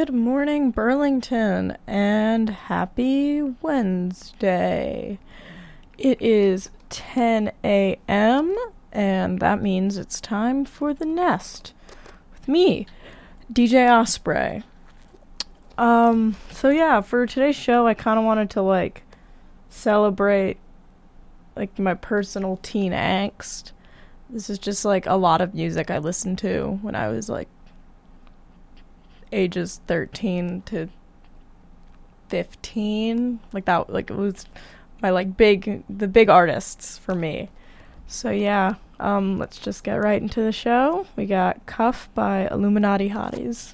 Good morning, Burlington, and happy Wednesday. It is 10 a.m., and that means it's time for The Nest with me, DJ Osprey. For today's show, I kind of wanted to, celebrate, my personal teen angst. This is just, a lot of music I listened to when I was, ages 13 to 15. It was my, the big artists for me. So, yeah, let's just get right into the show. We got Cuff by Illuminati Hotties.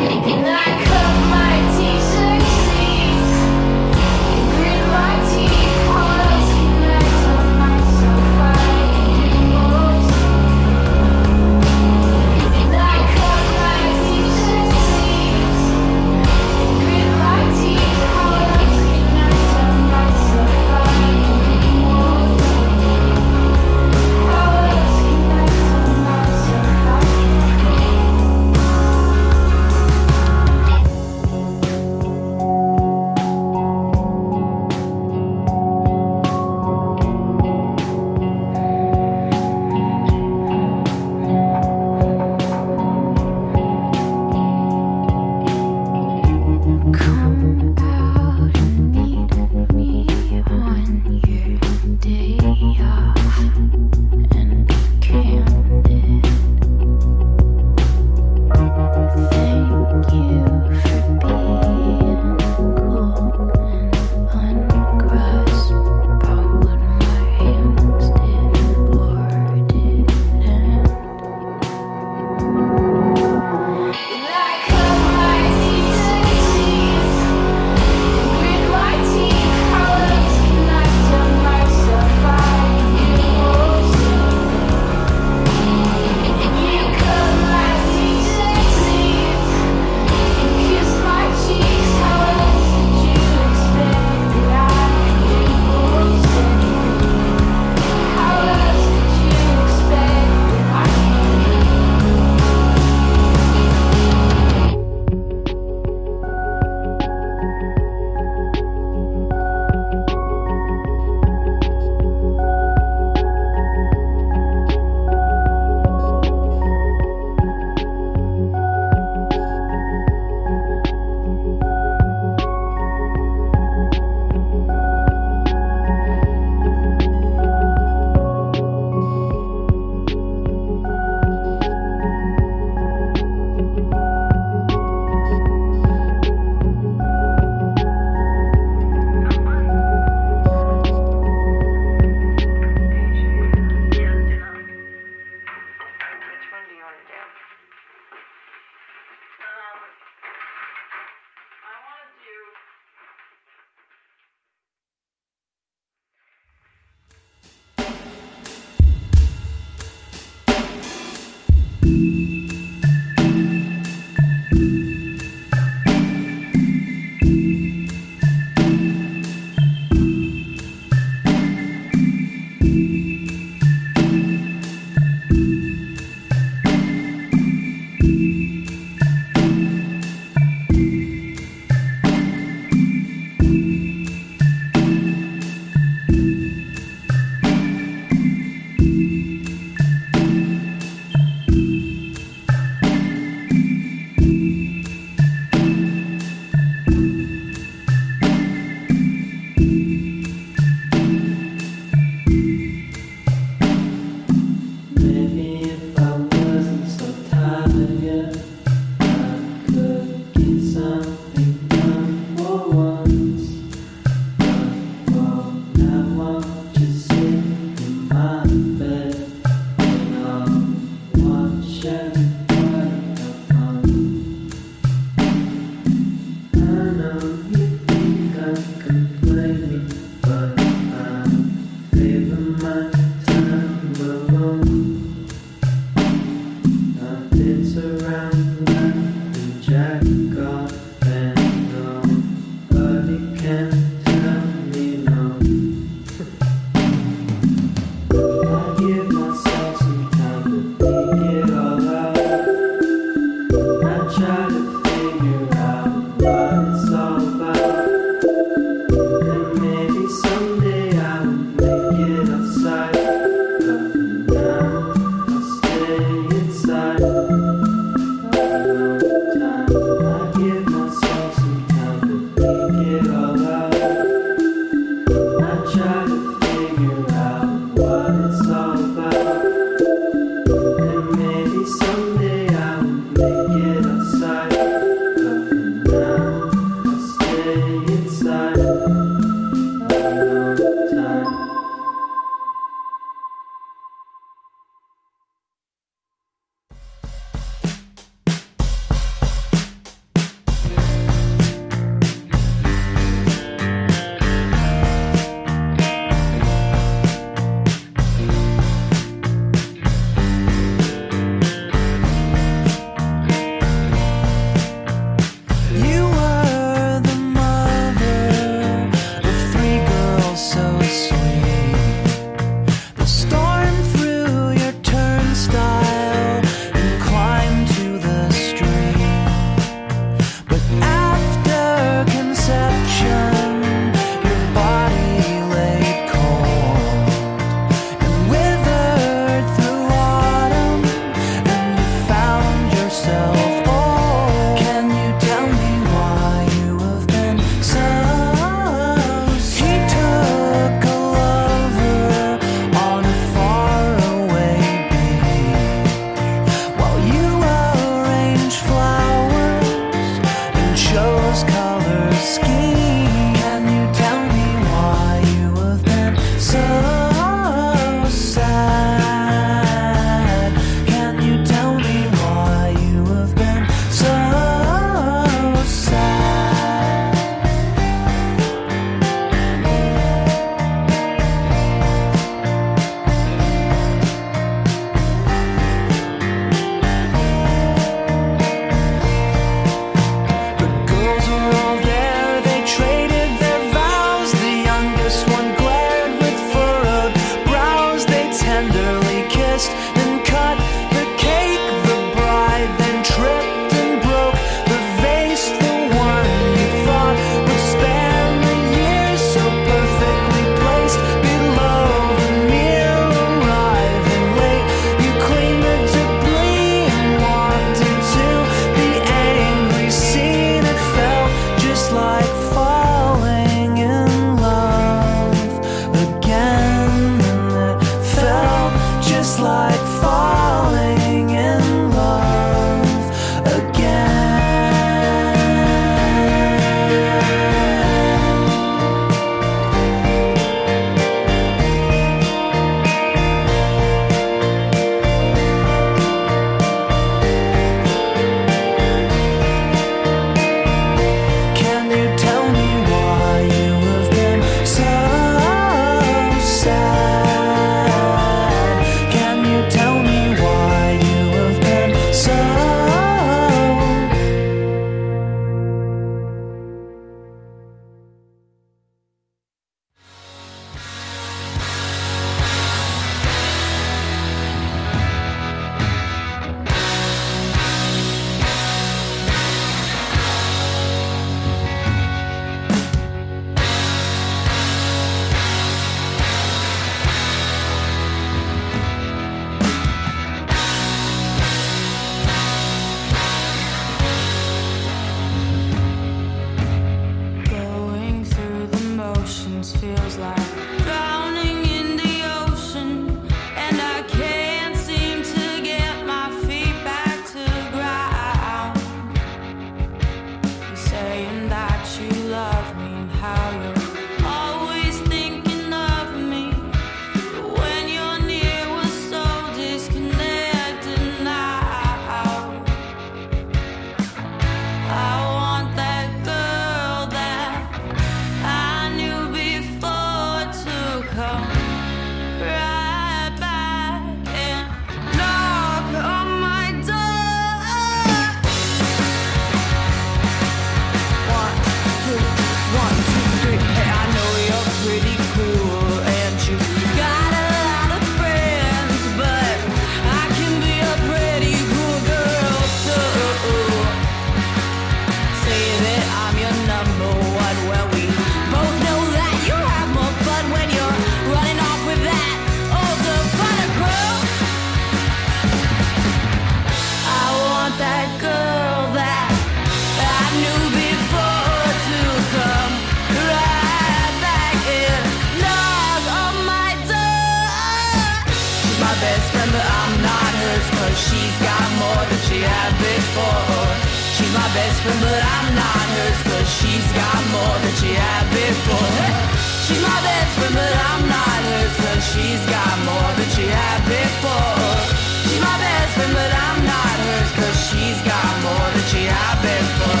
best friend, but I'm not hers, 'cause she's got more than she had before. She's my best friend, but I'm not hers, 'cause she's got more than she had before. Hey! She's my best friend, but I'm not hers, 'cause she's got more than she had before. She's my best friend, but I'm not hers, 'cause she's got more than she had before.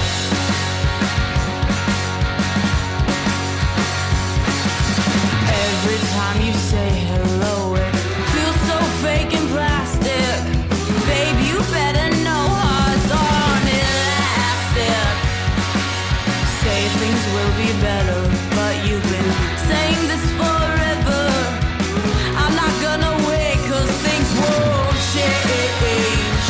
Every time you say hello, it feels so fake and plastic. Babe, you better know hearts aren't elastic. Say things will be better, but you've been saying this forever. I'm not gonna wait, 'cause things won't change.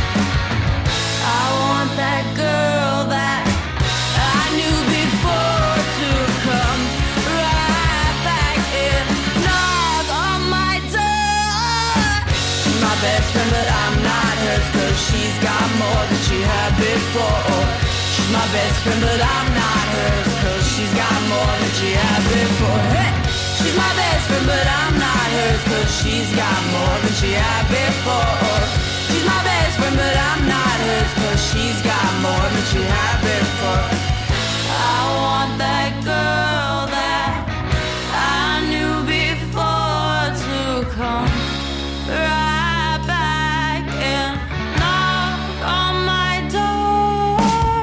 I want that girl that I knew before to come right back and knock on my door. She's my best friend, but I'm not hers, 'cause she's got more than she had before. She's my best friend, but I'm not hers, 'cause she's got more than she had before. Hey! She's my best friend, but I'm not hers, 'cause she's got more than she had before. She's my best friend, but I'm not hers, 'cause she's got more than she had before. I want that girl that I knew before to come right back and knock on my door.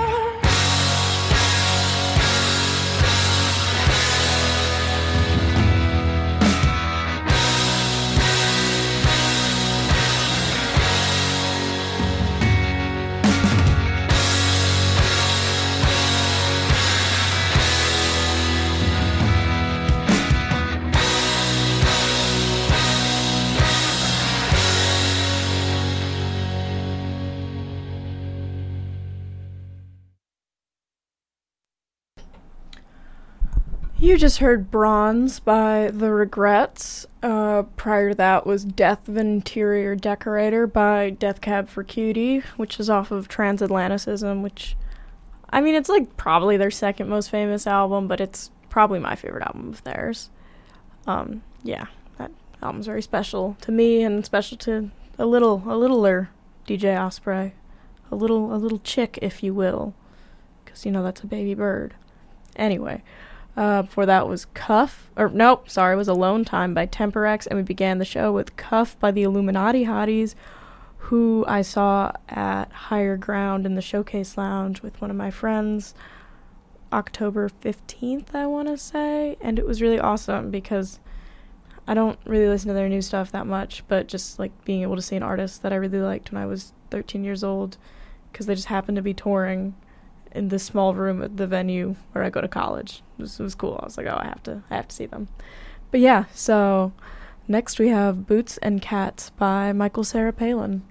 You just heard Bronze by The Regrets. Prior to that was Death of an Interior Decorator by Death Cab for Cutie, which is off of Transatlanticism, which, I mean, it's like probably their second most famous album, but it's probably my favorite album of theirs. Yeah, that album's very special to me and special to a littler DJ Osprey. A little chick, if you will, because, you know, that's a baby bird. Anyway. Before that was it was Alone Time by Temperex, and we began the show with Cuff by the Illuminati Hotties, who I saw at Higher Ground in the Showcase Lounge with one of my friends October 15th, I want to say, and it was really awesome because I don't really listen to their new stuff that much, but just like being able to see an artist that I really liked when I was 13 years old, because they just happened to be touring in this small room at the venue where I go to college. It was cool. I was like, oh, I have to see them. But yeah, so next we have Boots and Cats by Michael Cera Palin.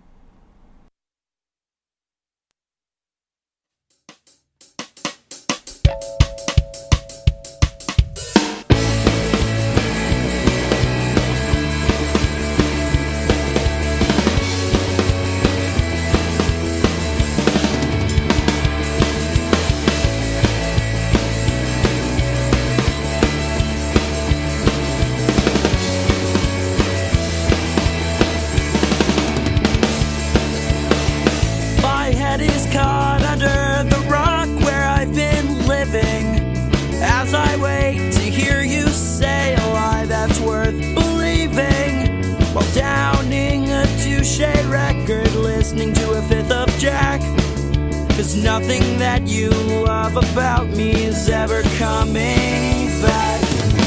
Nothing that you love about me is ever coming back.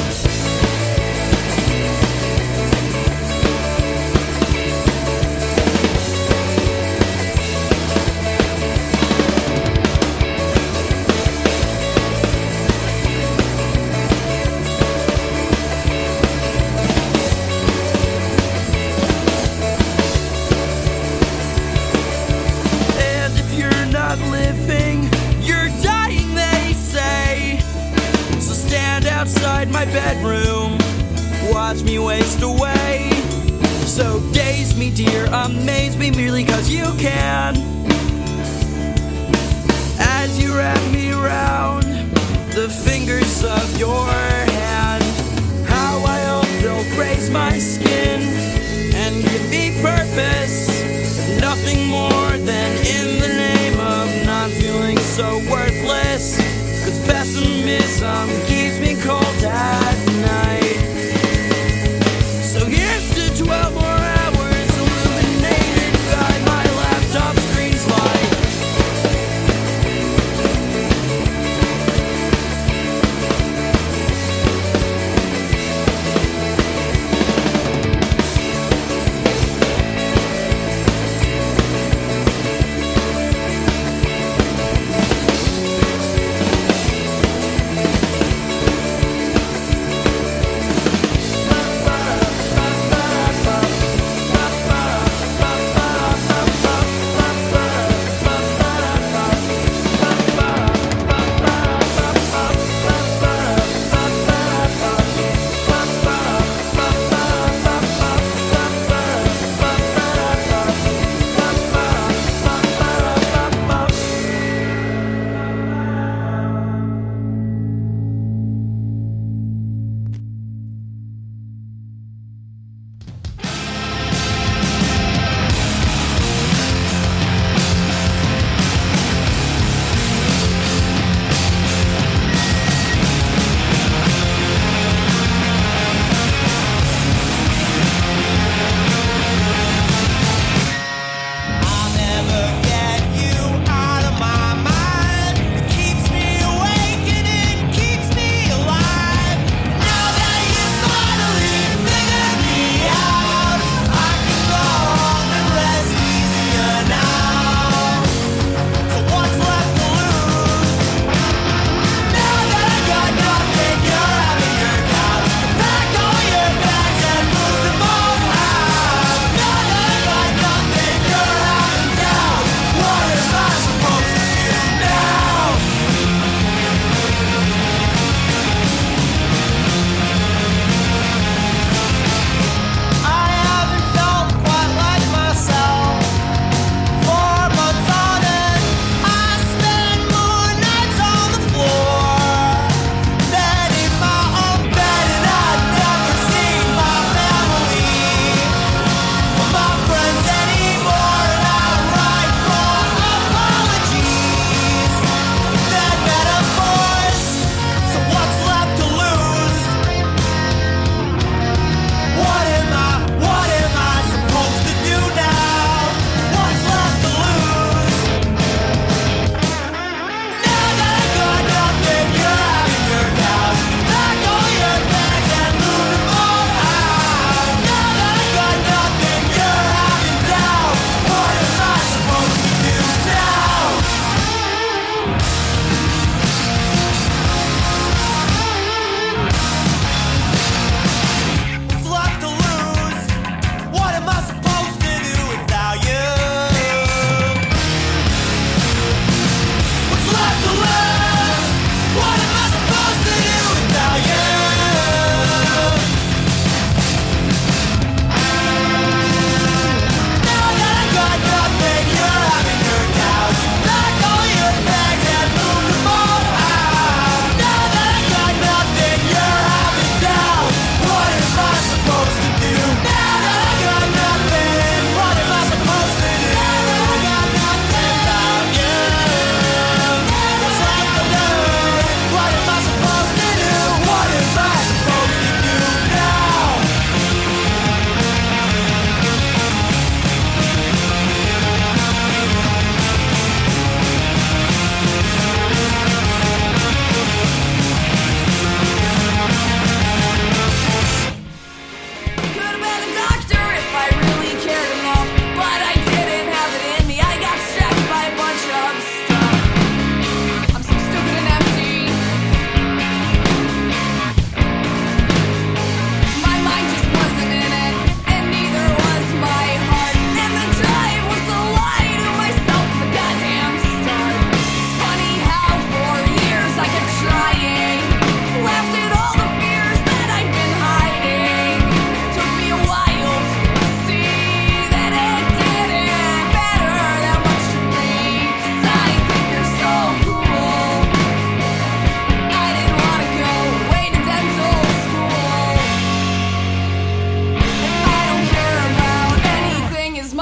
My bedroom, watch me waste away. So daze me, dear, amaze me merely 'cause you can. As you wrap me around the fingers of your hand, how I hope they'll graze my skin and nothing more than in the name of not feeling so worthless. 'Cause pessimism keeps me cold at night. So here's to 12 more hours illuminated by my laptop screen's light.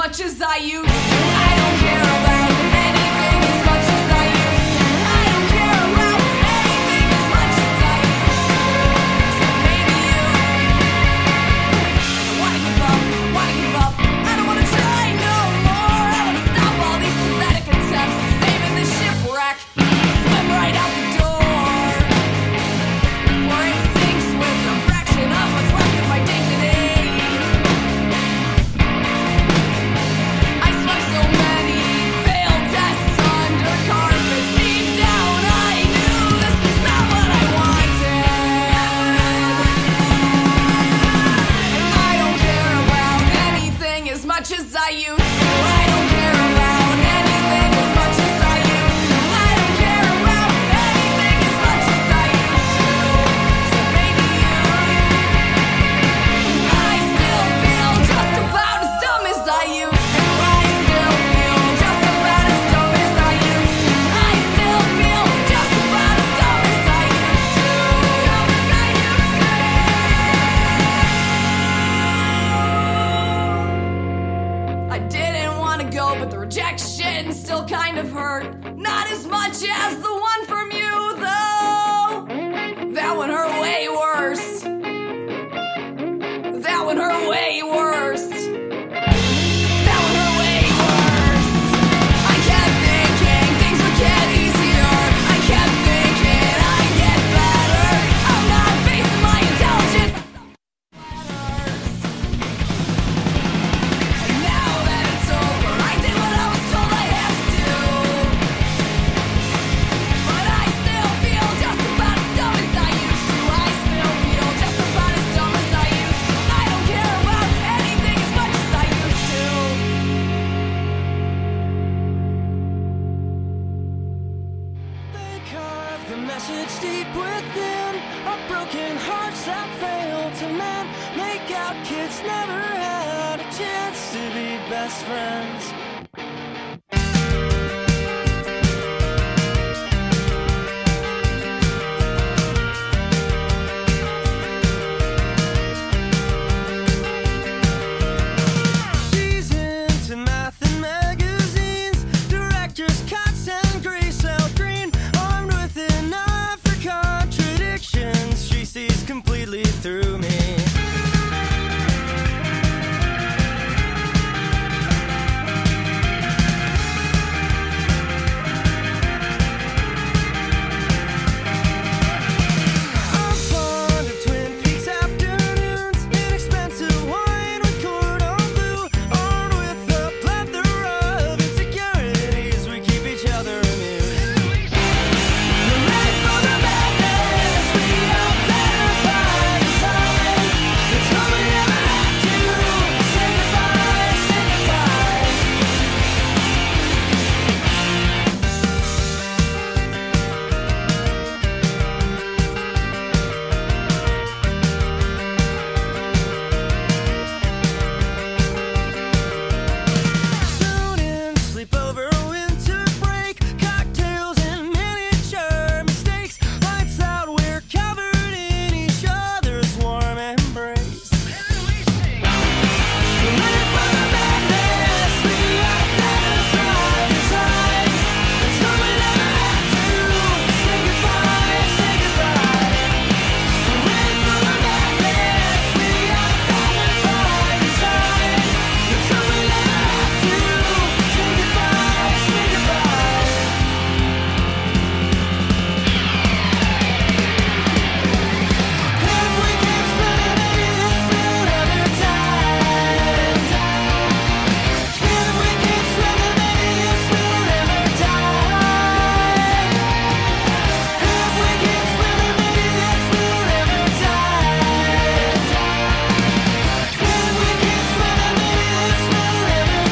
much as I used to. I don't care about anything as much as I used to. I don't care about anything as much as I used to. Except maybe you. I wanna give up, I don't wanna try no more. I wanna stop all these pathetic attempts at saving the shipwreck. Swim right out the door before it sinks with a fraction of what's left of my dignity. I swept so many failed tests under carpets. Deep down I knew this was not what I wanted. I don't care about anything as much as I used to. I don't care about anything as much as I used to. I don't care about anything as much as I used to. So maybe you. I still feel just about as dumb as I used to. I still feel just about as dumb as I used to. I still feel just about as dumb as I used to. I didn't want to go, but the rejection still kind of hurt. Not as much as the one from you, though. That one hurt way worse. That one hurt way worse. That one hurt way worse. I kept thinking things would get easier. I kept thinking I'd get better. I'm not basing my intelligence on letters. And now that it's over, I did what I was told I had to do. But I still feel just about as dumb as I used to. I still feel just about as dumb as I used to. I don't care about anything as much as I used to. They carve the message deep within our broken hearts that fail to mend. Make out kids never had a chance to be best friends. She's into math and magazines, directors, cuts, and grease out green. Armed with an eye for contradictions, she sees completely through me. I'm fond of Twin Peaks afternoons, inexpensive wine with cordon bleu. Armed with a plethora of insecurities, we keep each other amused. We're ready for the madness, we are better by design. It's what we never had to say goodbye, say goodbye. Soon sleepover, winter break, cocktails and miniature mistakes. Lights out, we're covered in each other's warm embrace. We're ready for the madness, we are better by design. It's what we never had to say goodbye, say goodbye. We're ready for the madness, we are better by design. It's what we never had to say goodbye, say goodbye. If we keep spinning, maybe this will never die. If we keep spinning, maybe this will never die. If we keep spinning, maybe this will never die. If we keep spinning, maybe this will never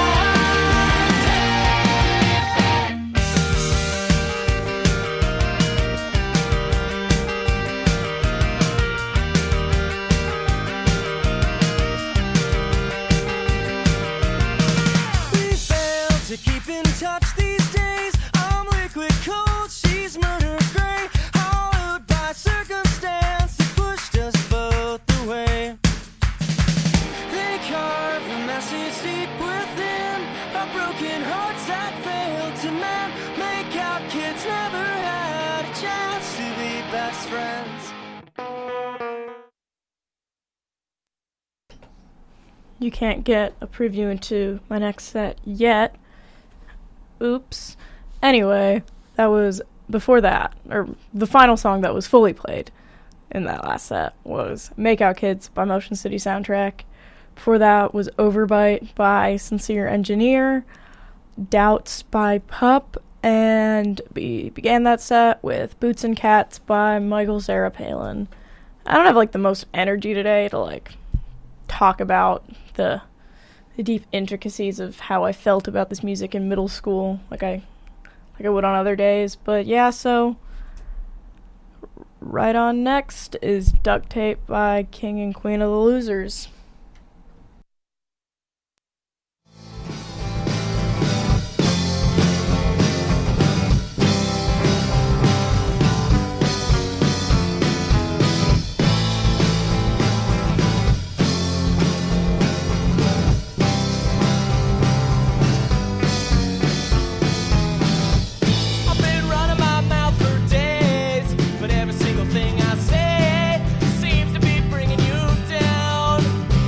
We fail to keep in touch these days. I'm liquid cold, she's murder gray. Hollowed by circumstance that pushed us both away. They carve a message deep within about broken hearts that failed to mend. Make out kids never had a chance to be best friends. You can't get a preview into my next set yet. Oops. Anyway, that was before that, or the final song that was fully played in that last set was Make Out Kids by Motion City Soundtrack. Before that was Overbite by Sincere Engineer, Doubts by Pup, and we began that set with Boots and Cats by Michael Cera Palin. I don't have like the most energy today to like talk about the deep intricacies of how I felt about this music in middle school like I would on other days, but yeah, so right on next is Duct Tape by King and Queen of the Losers. Thing I say seems to be bringing you down.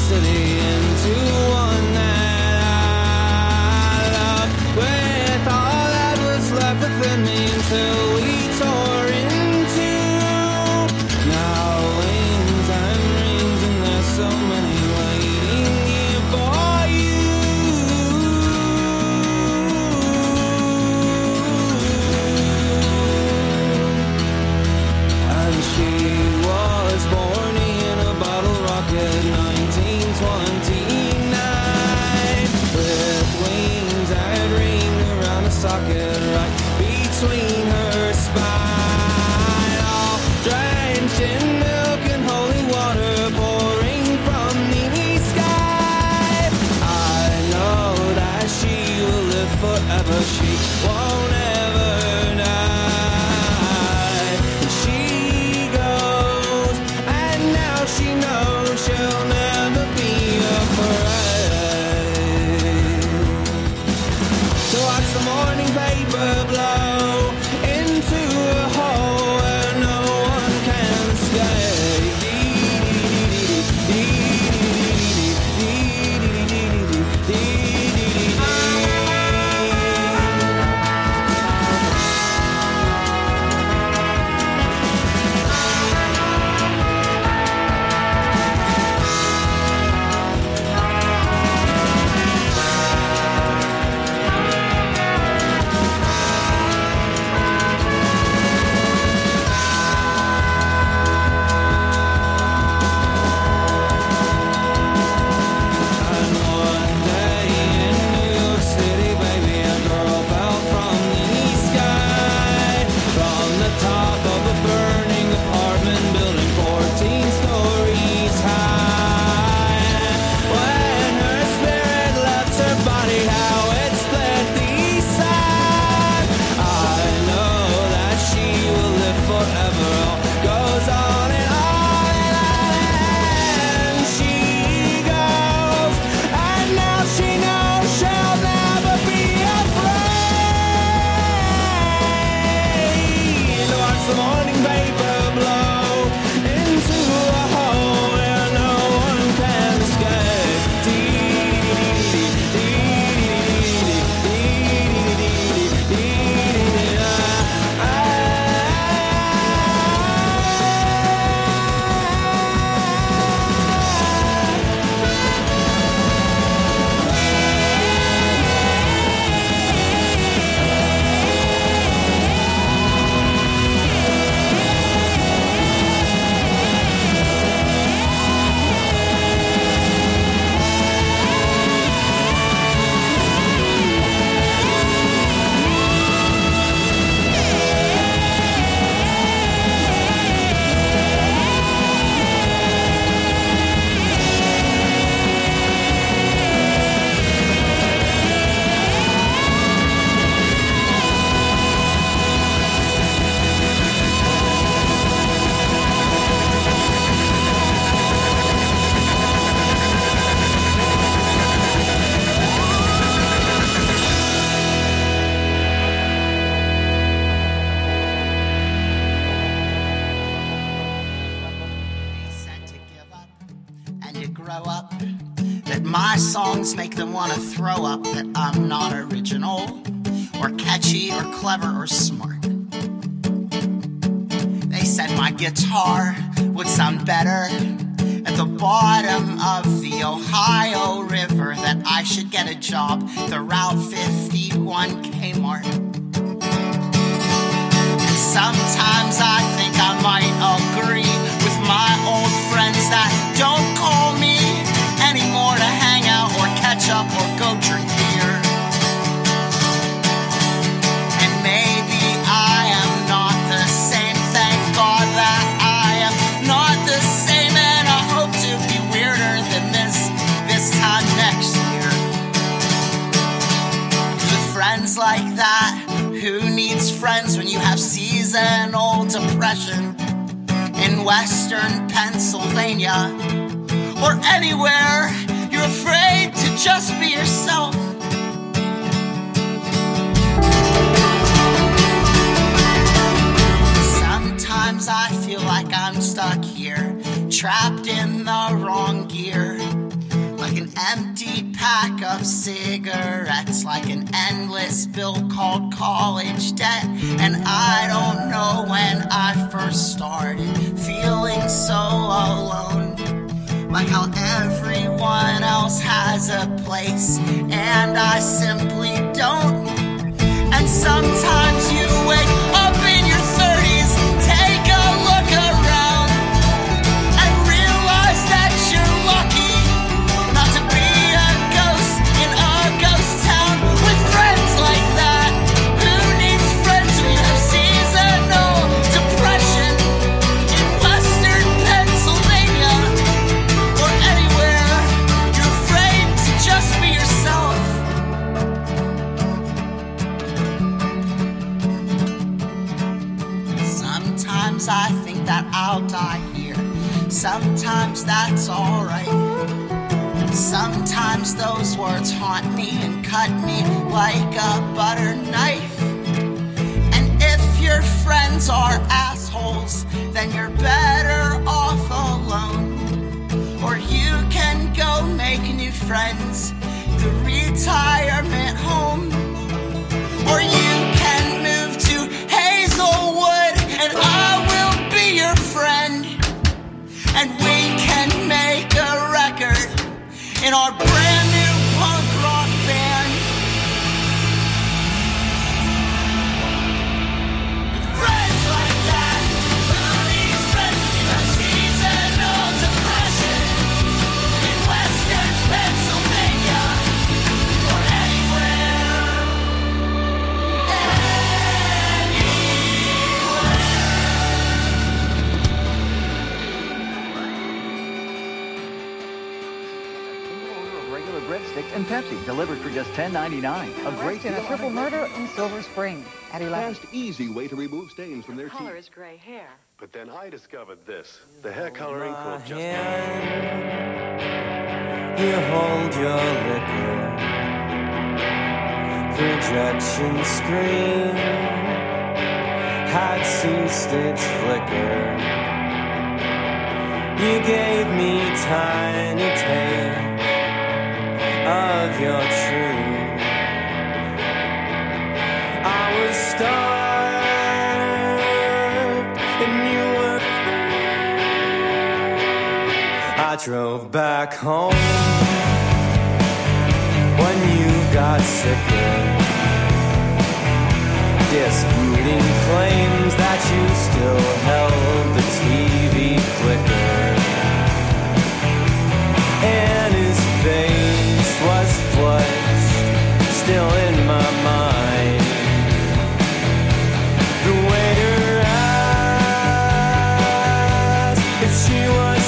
city into one that I loved, with all that was left within me until we tore into. Now wings and rings, and there's so many waiting here for you. And she was born in a bottle rocket, 1929, with wings that ringed around a socket right between her spine, all drenched in milk and holy water pouring from the sky. I know that she will live forever, she won't ever die. She goes, and now she knows she'll never be afraid. So watch the morning paper blow into a hole where no one can escape. And one day in New York City, baby, a girl fell from the sky, from the top of a burning apartment building 14 stories high. When her spirit left her body, how it split the side. I know that she will live forever. All goes on and on and on. And she goes, and now she knows she'll never be afraid. Watch the morning paper blow into a hole where no one can escape. Said to give up and to grow up, that my songs make them want to throw up, that I'm not original or catchy or clever or smart. They said my guitar would sound better at the bottom of the Ohio River, that I should get a job at the Route 51 Kmart. Sometimes I think I might agree with my old friends that don't call me anymore to hang out or catch up or go drink beer. And maybe I am not the same, thank God that I am not the same, and I hope to be weirder than this time next year. With friends like that, who needs friends when you have seasonal depression in Western Pennsylvania or anywhere you're afraid to just be yourself? Sometimes I feel like I'm stuck here, trapped in the wrong gear, empty pack of cigarettes like an endless bill called college debt. And I don't know when I first started feeling so alone, like how everyone else has a place and I simply don't. And sometimes you wake up in your 30s, take a look around and realize that you're lucky not to be a ghost in a ghost town with friends like that. Who needs friends when you have seasonal depression in Western Pennsylvania or anywhere you're afraid to just be yourself? Sometimes I think that I'll die here. Sometimes that's alright. Sometimes those words haunt me and cut me like a butter knife. And if your friends are assholes, then you're better off alone. Or you can go make new friends, the retirement home. Or you can move to Hazelwood and I will be your friend. And we can make a record in our brand new punk rock band. With friends like that, who needs friends when you have seasonal depression in Western Pennsylvania or anywhere? Regular breadsticks and Pepsi delivered for just $10.99. A great in a deal. triple murder in Silver Spring at 11. Fast, easy way to remove stains from their Color teeth. is gray hair. But then I discovered this. The hair coloring called Just You hold your liquor. Projection screen had ceased its flicker. You gave me tiny taste of your truth. I was starved and you were free. I drove back home when you got sicker, disputing claims that you still held the TV clicker. And his face was flushed, still in my mind. The waiter asked if she was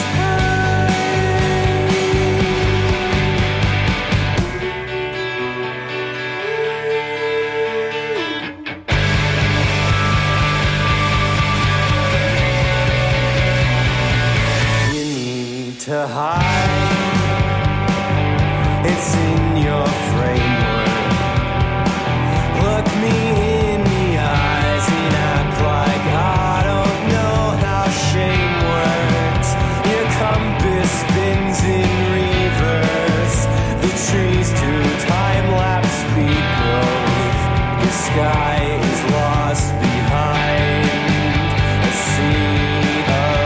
to hide. It's in your framework. Look me in the eyes and act like I don't know how shame works. Your compass spins in reverse. The trees do time-lapse speed growth. The sky is lost behind a sea of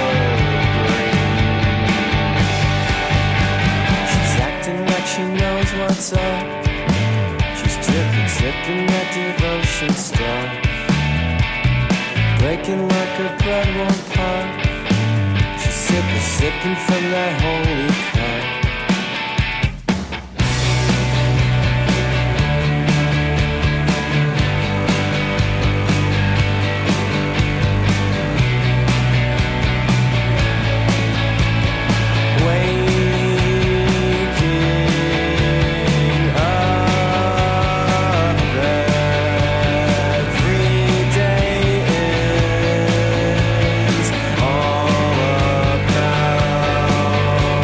she knows what's up. She's tripping that devotion stuff. Breaking like her bread won't pop. She's sipping from that holy cup. All about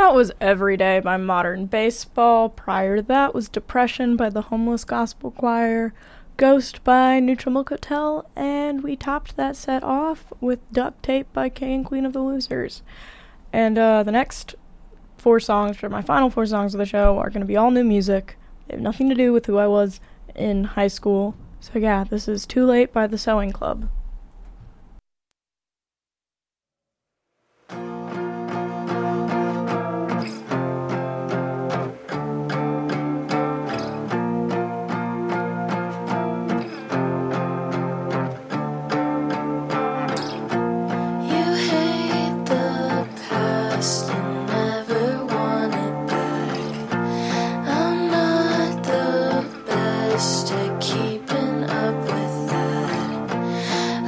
That was Every Day by Modern Baseball. Prior to that was Depression by the Homeless Gospel Choir, Ghost by Neutral Milk Hotel, and we topped that set off with Duct Tape by King and Queen of the Losers. And the next 4 songs, or my final 4 songs of the show, are going to be all new music. They have nothing to do with who I was in high school. So yeah, this is Too Late by the Sewing Club. Keeping up with that,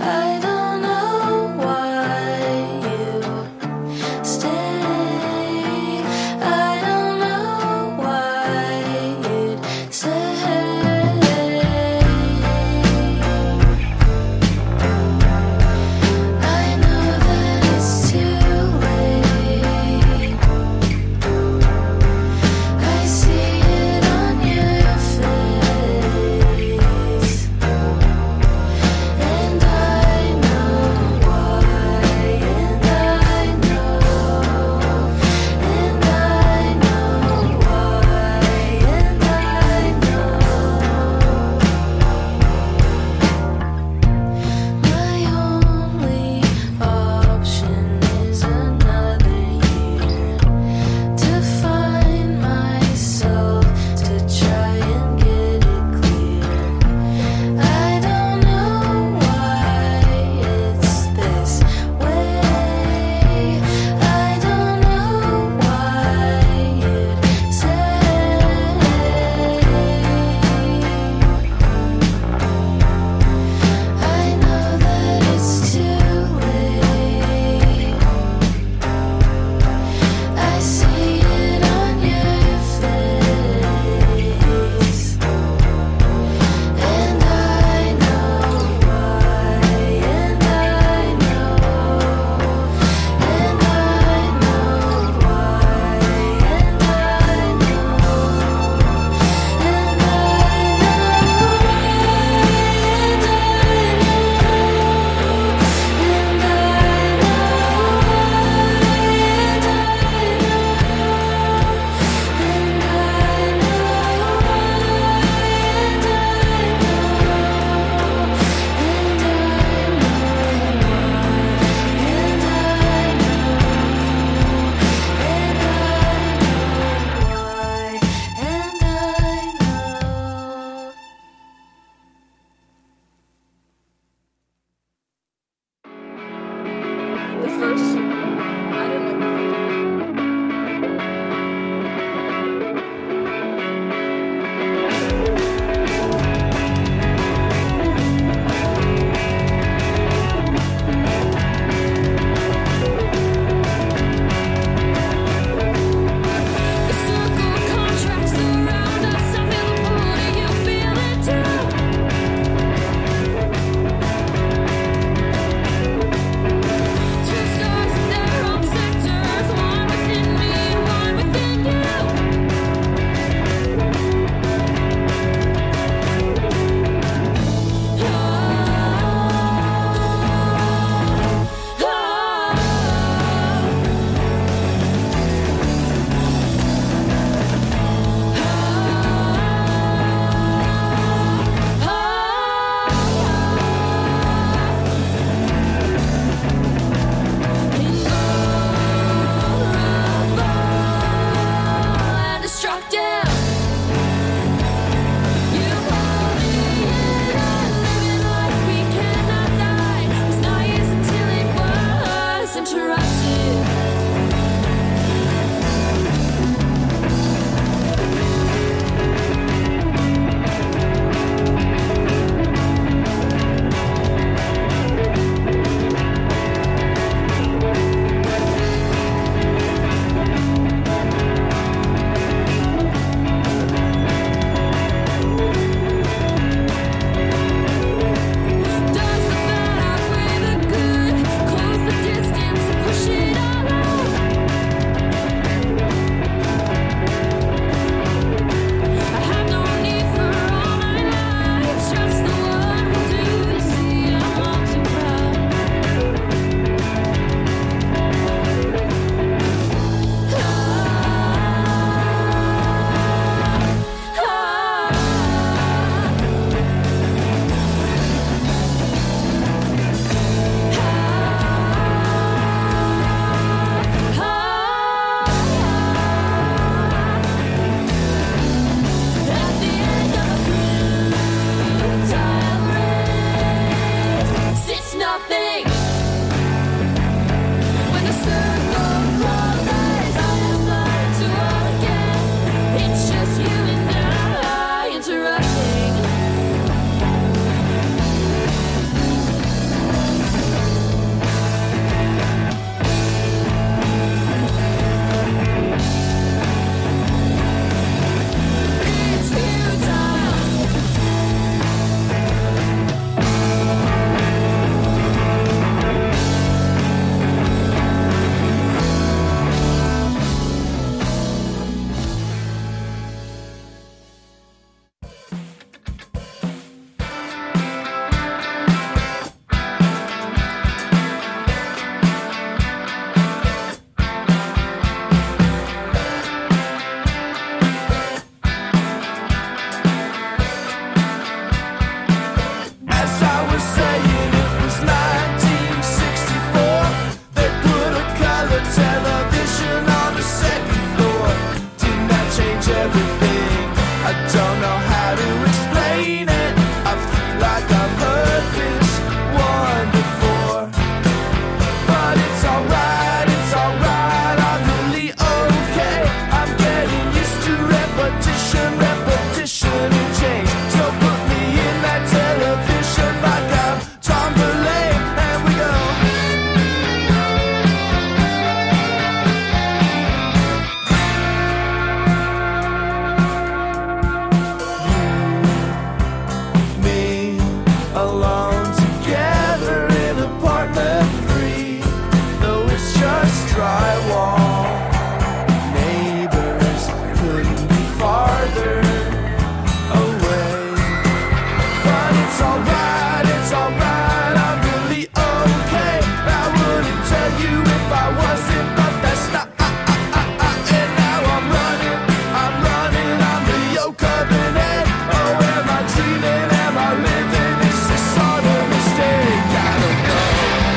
if I wasn't, but that's not. And now I'm running, I'm the yoke of an egg. Oh, am I dreaming, am I living? Is this all a mistake? I don't know.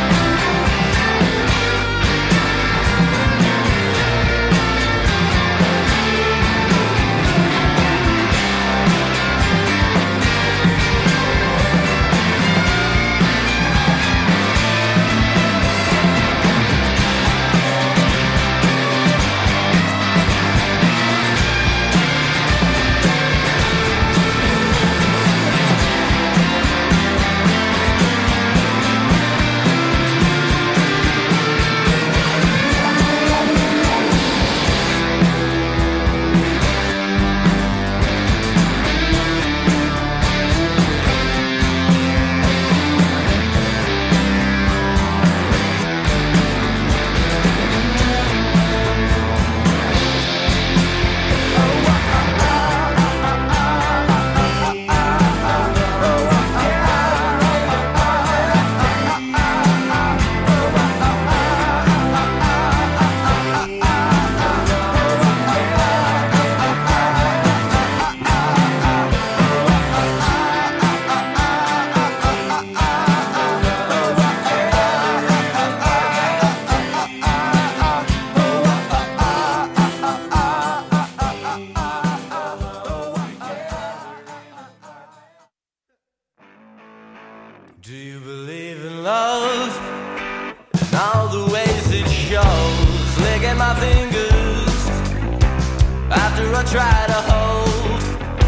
Do you believe in love? In all the ways it shows. Licking my fingers after I try to hold.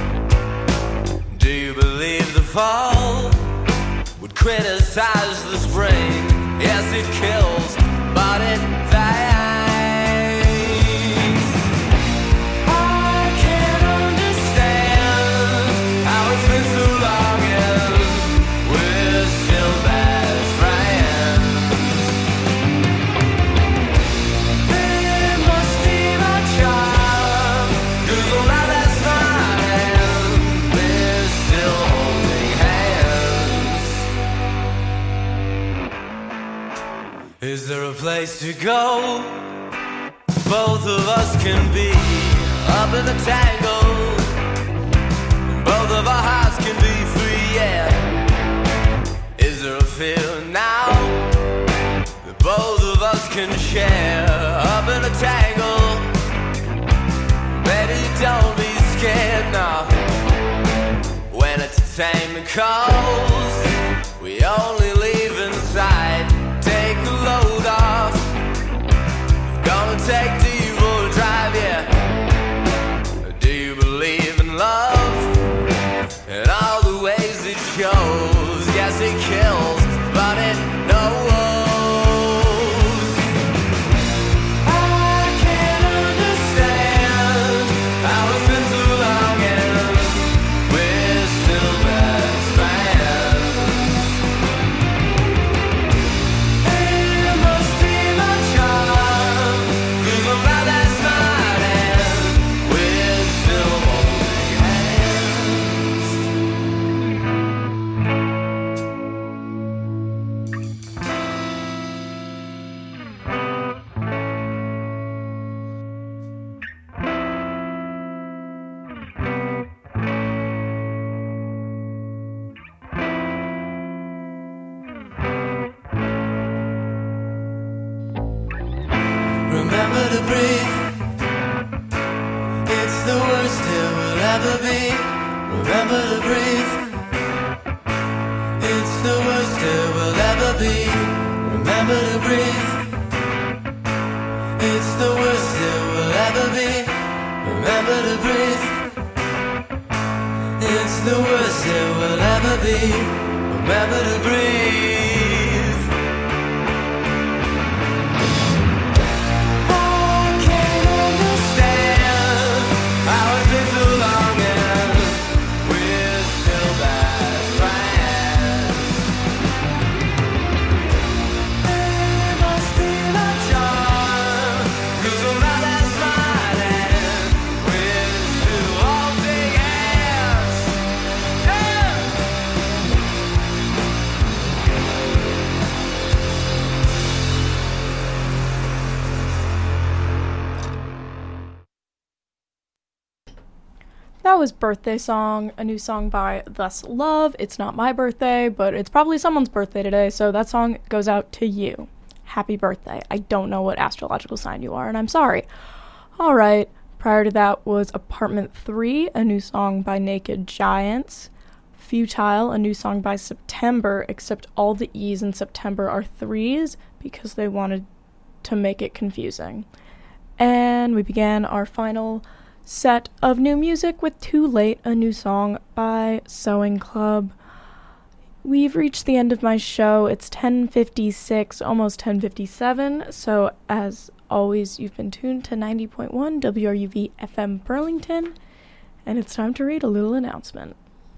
Do you believe the fall would criticize the spring? Yes, it kills, but it fades. I can't understand how it's been so long and we're still best friends. It must be my charm, 'cause the love that's mine, we're still holding hands. Is there a place to go? Both of us can be up in the tangle. Both of our hearts can be free, yeah. Is there a fear now that both of us can share up in a tangle? Baby, don't be scared now. When entertainment calls, we only leave inside. Take a load off. Gonna take the evil drive, yeah. Do you believe in love? In all the ways it shows. Yes, it kills, but it knows. I can't understand how it's been so long and we're still best friends. It must be my charm, 'cause I'm not that smart and we're still holding hands. Remember to breathe. It's the worst it will ever be. Remember to breathe. It's the worst it will ever be. Remember to breathe. It's the worst it will ever be. Remember to breathe. It's the worst it will ever be. Remember to breathe. I can't understand how it's been so long and we're still best friends. It must be my charm, 'cause I'm not that smart and we're still holding hands. Yeah. That was Birthday Song, a new song by Thus Love. It's not my birthday, but it's probably someone's birthday today, so that song goes out to you. Happy birthday. I don't know what astrological sign you are, and I'm sorry. Alright, prior to that was Apartment 3, a new song by Naked Giants. Futile, a new song by September, except all the E's in September are 3s because they wanted to make it confusing. And we began our final set of new music with Too Late, a new song by Sewing Club. We've reached the end of my show. It's 10:56, almost 10:57, so as always, you've been tuned to 90.1 WRUV FM Burlington, and it's time to read a little announcement.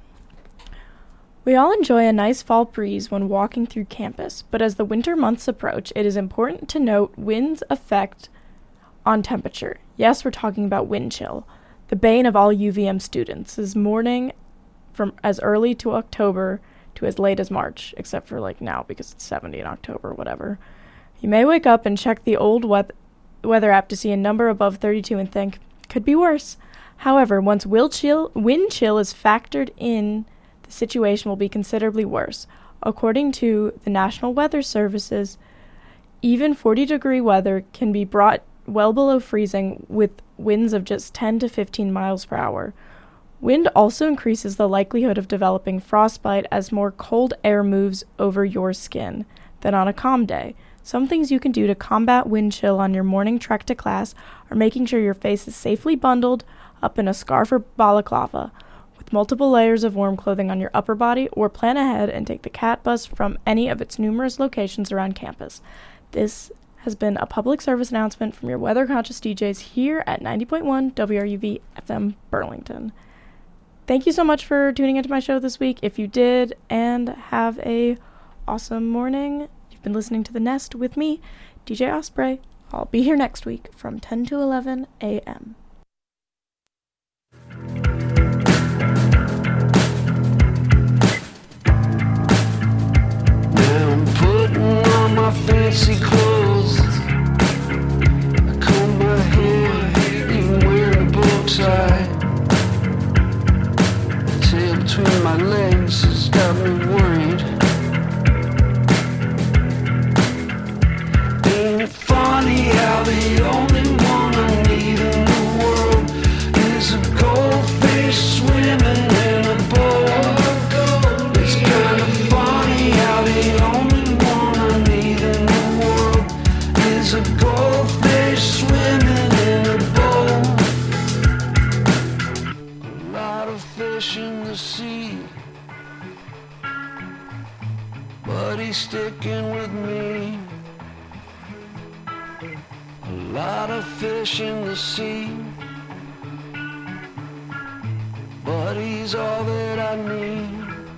We all enjoy a nice fall breeze when walking through campus, but as the winter months approach, it is important to note wind's effect on temperature. Yes, we're talking about wind chill, the bane of all UVM students, is morning from as early to October to as late as March, except for like now because it's 70 in October, whatever. You may wake up and check the old weather app to see a number above 32 and think, could be worse. However, once wind chill is factored in, the situation will be considerably worse. According to the National Weather Services, even 40-degree weather can be brought well below freezing with winds of just 10 to 15 miles per hour. Wind also increases the likelihood of developing frostbite as more cold air moves over your skin than on a calm day. Some things you can do to combat wind chill on your morning trek to class are making sure your face is safely bundled up in a scarf or balaclava with multiple layers of warm clothing on your upper body, or plan ahead and take the CAT bus from any of its numerous locations around campus. This has been a public service announcement from your weather-conscious DJs here at 90.1 WRUV FM Burlington. Thank you so much for tuning into my show this week. If you did, and have a awesome morning. You've been listening to The Nest with me, DJ Osprey. I'll be here next week from 10 to 11 a.m. Now I'm putting on my fancy clothes. I comb my hair, even wearing a bow tie. The tail between my legs has got me worried. Ain't it funny how the only one I need in the world is a goldfish swimming in a bowl? It's kind of funny how the only one I need in the world is a goldfish swimming in a bowl. A lot of fish in the sea, but he's sticking with me. A lot of fish in the sea, but he's all that I need.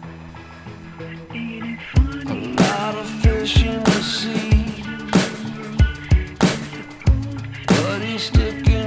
A lot of fish in the sea, but he's sticking